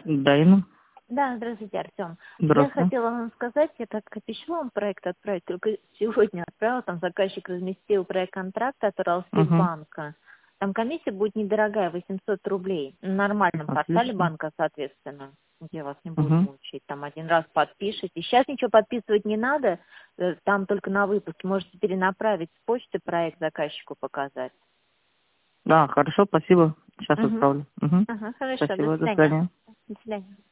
Да, Инна. Да, здравствуйте, Артем. Я Здравствуйте. хотела вам сказать, я так пишу вам проект отправить, только сегодня отправила, там заказчик разместил проект контракта от Угу. Уралстехбанка. Там комиссия будет недорогая, 800 рублей. На нормальном портале Отлично. банка, соответственно, где вас не будут Угу. мучить. Там один раз подпишите. Сейчас ничего подписывать не надо, там только на выпуск. Можете перенаправить с почты проект заказчику показать. Да, хорошо, спасибо. Сейчас Угу. отправлю. Угу. Ага, хорошо, до Спасибо, до свидания. свидания. До свидания.